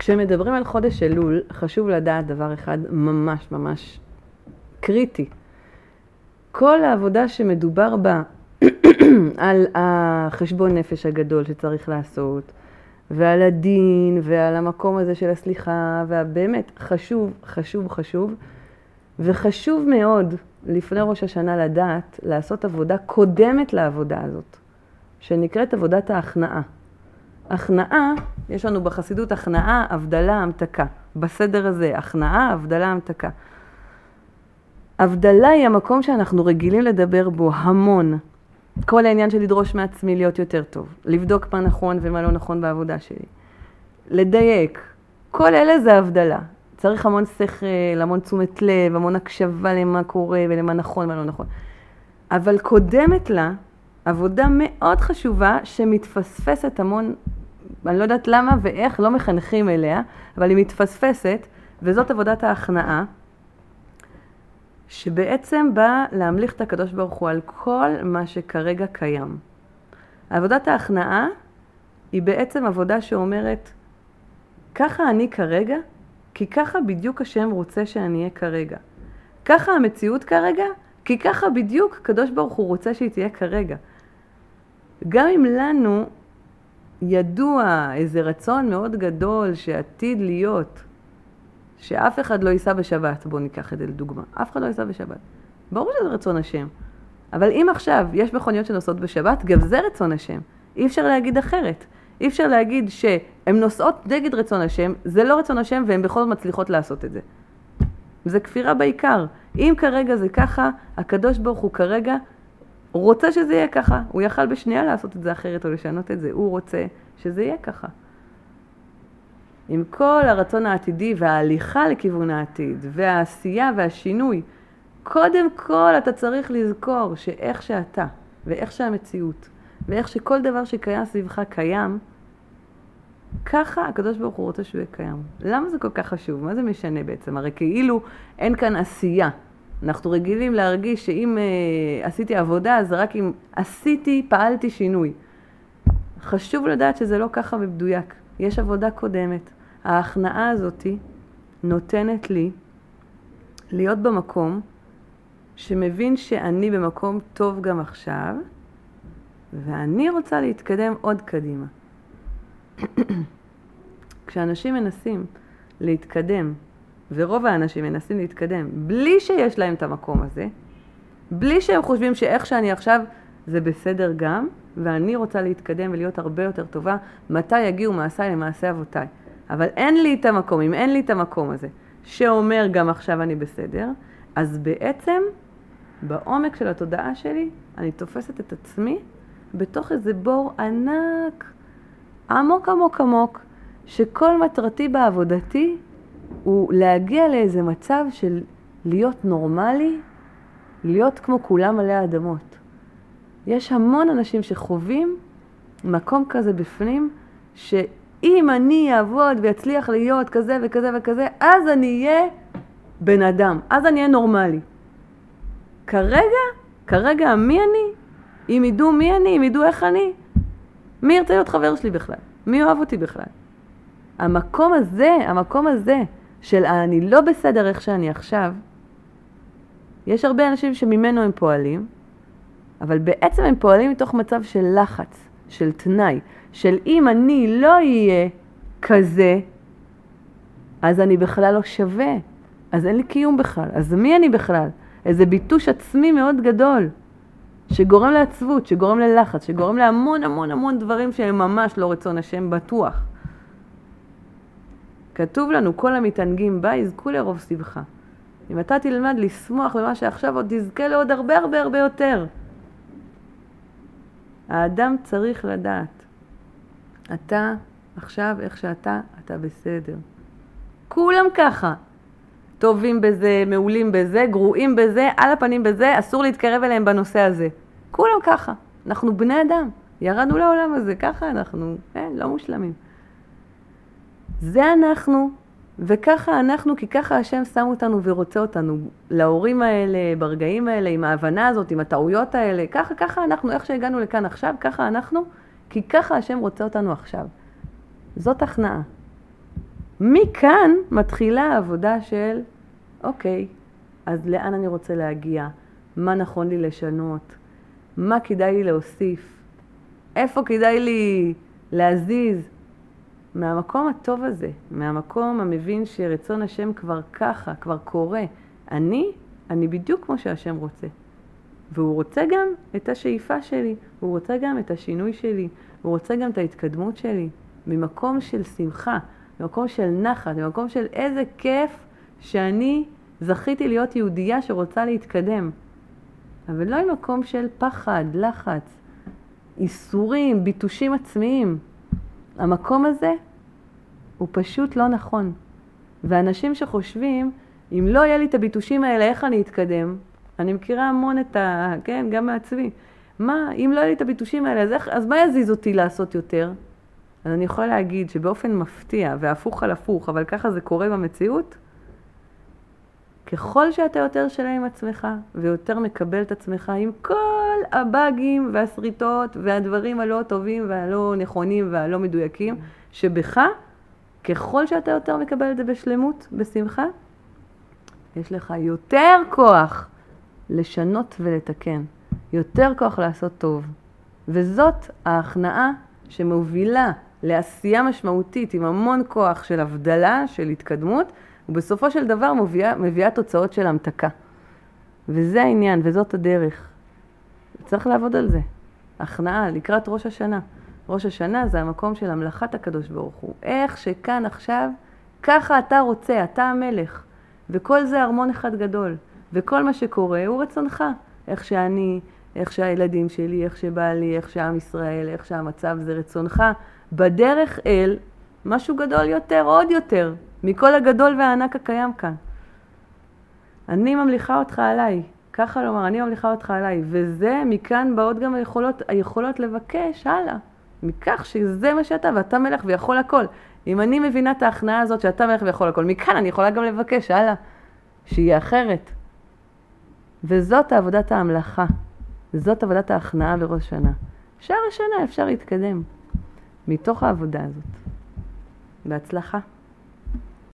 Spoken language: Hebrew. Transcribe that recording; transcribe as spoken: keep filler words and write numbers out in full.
כשמדברים על חודש אלול, חשוב לדעת דבר אחד ממש ממש קריטי. כל העבודה שמדובר בה על החשבון נפש הגדול שצריך לעשות, ועל הדין, ועל המקום הזה של הסליחה, ובאמת חשוב, חשוב, חשוב, וחשוב מאוד לפני ראש השנה לדעת לעשות עבודה קודמת לעבודה הזאת, שנקראת עבודת ההכנעה. הכנעה, יש לנו בחסידות הכנעה, הבדלה, המתקה. בסדר הזה, הכנעה, הבדלה, המתקה. הבדלה היא המקום שאנחנו רגילים לדבר בו המון. כל העניין של לדרוש מעצמי להיות יותר טוב, לבדוק מה נכון ומה לא נכון בעבודה שלי, לדייק. כל אלה זה הבדלה. צריך המון שכל, המון תשומת לב, המון הקשבה למה קורה ולמה נכון ומה לא נכון. אבל קודמת לה עבודה מאוד חשובה שמתפספסת המון, אני לא יודעת למה ואיך לא מחנכים אליה, אבל היא מתפספסת, וזאת עבודת ההכנעה, שבעצם באה להמליך את הקדוש ברוך הוא על כל מה שכרגע קיים. עבודת ההכנעה היא בעצם עבודה שאומרת, ככה אני כרגע, כי ככה בדיוק השם רוצה שאני אהיה כרגע. ככה המציאות כרגע, כי ככה בדיוק קדוש ברוך הוא רוצה שהיא תהיה כרגע. גם אם לנו ידוע איזה רצון מאוד גדול שעתיד להיות, שאף אחד לא ייסע בשבת, בואו ניקח את זה לדוגמה, אף אחד לא ייסע בשבת. ברור שזה רצון השם. אבל אם עכשיו יש מכוניות שנוסעות בשבת, גם זה רצון השם. אי אפשר להגיד אחרת. אי אפשר להגיד שהן נוסעות נגד רצון השם, זה לא רצון השם והן בכל זאת מצליחות לעשות את זה. זה כפירה בעיקר. אם כרגע זה ככה, הקדוש ברוך הוא כרגע רוצה שזה יהיה ככה. הוא יכל בשנייה לעשות את זה אחרת או לשנות את זה. הוא רוצה שזה יהיה ככה. עם כל הרצון העתידי וההליכה לכיוון העתיד והעשייה והשינוי, קודם כל אתה צריך לזכור שאיך שאתה ואיך שהמציאות ואיך שכל דבר שקיים סביבך קיים, ככה הקדוש ברוך הוא רוצה שהוא יהיה קיים. למה זה כל כך חשוב? מה זה משנה בעצם? הרי כאילו אין כאן עשייה. אנחנו רגילים להרגיש שאם אה, עשיתי עבודה, אז רק אם עשיתי, פעלתי שינוי. חשוב לדעת שזה לא ככה בבדויק. יש עבודה קודמת. ההכנעה הזאת נותנת לי להיות במקום שמבין שאני במקום טוב גם עכשיו, ואני רוצה להתקדם עוד קדימה. כשאנשים מנסים להתקדם, ורוב האנשים מנסים להתקדם, בלי שיש להם את המקום הזה, בלי שהם חושבים שאיך שאני עכשיו זה בסדר גם, ואני רוצה להתקדם ולהיות הרבה יותר טובה, מתי יגיעו מעשיי למעשי אבותיי. אבל אין לי את המקום, אם אין לי את המקום הזה, שאומר גם עכשיו אני בסדר, אז בעצם בעומק של התודעה שלי, אני תופסת את עצמי בתוך איזה בור ענק, עמוק עמוק עמוק, שכל מטרתי בעבודתי הוא להגיע לאיזה מצב של להיות נורמלי, להיות כמו כולם עלי האדמות. יש המון אנשים שחווים מקום כזה בפנים, שאם אני אעבוד ויצליח להיות כזה וכזה וכזה, אז אני אהיה בן אדם, אז אני אהיה נורמלי. כרגע, כרגע מי אני? אם ידעו מי אני, אם ידעו איך אני, מי ירצה להיות חבר שלי בכלל? מי אוהב אותי בכלל? המקום הזה, המקום הזה של אני לא בסדר איך שאני עכשיו, יש הרבה אנשים שממנו הם פועלים, אבל בעצם הם פועלים מתוך מצב של לחץ, של תנאי, של אם אני לא אהיה כזה, אז אני בכלל לא שווה, אז אין לי קיום בכלל, אז מי אני בכלל? איזה ביטוש עצמי מאוד גדול, שגורם לעצבות, שגורם ללחץ, שגורם להמון המון המון דברים שהם ממש לא רצון השם בטוח. כתוב לנו, כל המתענגים בה יזכו לרוב שמחה. אם אתה תלמד לשמוח במה שעכשיו עוד תזכה לעוד הרבה הרבה הרבה יותר. האדם צריך לדעת, אתה עכשיו איך שאתה, אתה בסדר. כולם ככה. טובים בזה, מעולים בזה, גרועים בזה, על הפנים בזה, אסור להתקרב אליהם בנושא הזה. כולם ככה. אנחנו בני אדם. ירדנו לעולם הזה, ככה אנחנו, אין, לא מושלמים. זה אנחנו, וככה אנחנו, כי ככה השם שם אותנו ורוצה אותנו להורים האלה, ברגעים האלה, עם ההבנה הזאת, עם הטעויות האלה, ככה, ככה אנחנו, איך שהגענו לכאן עכשיו, ככה אנחנו, כי ככה השם רוצה אותנו עכשיו. זאת הכנעה. מכאן מתחילה העבודה של, אוקיי, אז לאן אני רוצה להגיע? מה נכון לי לשנות? מה כדאי לי להוסיף? איפה כדאי לי להזיז? מהמקום הטוב הזה, מהמקום המבין שרצון השם כבר ככה, כבר קורה. אני, אני בדיוק כמו שהשם רוצה. והוא רוצה גם את השאיפה שלי, הוא רוצה גם את השינוי שלי, הוא רוצה גם את ההתקדמות שלי. ממקום של שמחה, ממקום של נחת, ממקום של איזה כיף שאני זכיתי להיות יהודייה שרוצה להתקדם. אבל לא ממקום של פחד, לחץ, איסורים, ביטושים עצמיים. המקום הזה הוא פשוט לא נכון. ואנשים שחושבים, אם לא יהיה לי את הביטושים האלה, איך אני אתקדם? אני מכירה המון את ה... כן, גם מעצמי. מה, אם לא יהיה לי את הביטושים האלה, אז, איך, אז מה יזיז אותי לעשות יותר? אז אני יכולה להגיד שבאופן מפתיע והפוך על הפוך, אבל ככה זה קורה במציאות, ככל שאתה יותר שלם עם עצמך, ויותר מקבל את עצמך עם כל הבאגים והסריטות והדברים הלא טובים והלא נכונים והלא מדויקים, שבך, ככל שאתה יותר מקבל את זה בשלמות, בשמחה, יש לך יותר כוח לשנות ולתקן, יותר כוח לעשות טוב. וזאת ההכנעה שמובילה לעשייה משמעותית עם המון כוח של הבדלה, של התקדמות, ובסופו של דבר מביאה, מביאה תוצאות של המתקה. וזה העניין, וזאת הדרך. צריך לעבוד על זה. הכנעה, לקראת ראש השנה. ראש השנה זה המקום של המלאכת הקדוש ברוך הוא. איך שכאן עכשיו, ככה אתה רוצה, אתה המלך. וכל זה ארמון אחד גדול. וכל מה שקורה הוא רצונך. איך שאני, איך שהילדים שלי, איך שבא לי, איך שעם ישראל, איך שהמצב זה רצונך. בדרך אל משהו גדול יותר, עוד יותר. מכל הגדול והענק הקיים כאן. אני ממליכה אותך עליי. ככה לומר, אני ממליכה אותך עליי. וזה, מכאן באות גם היכולות, היכולות לבקש הלאה. מכך שזה מה שאתה, ואתה מלך ויכול הכל. אם אני מבינה את ההכנעה הזאת שאתה מלך ויכול הכל, מכאן אני יכולה גם לבקש הלאה. שיהיה אחרת. וזאת עבודת ההמלכה. זאת עבודת ההכנעה בראש שנה. שאר השנה אפשר להתקדם. מתוך העבודה הזאת. בהצלחה.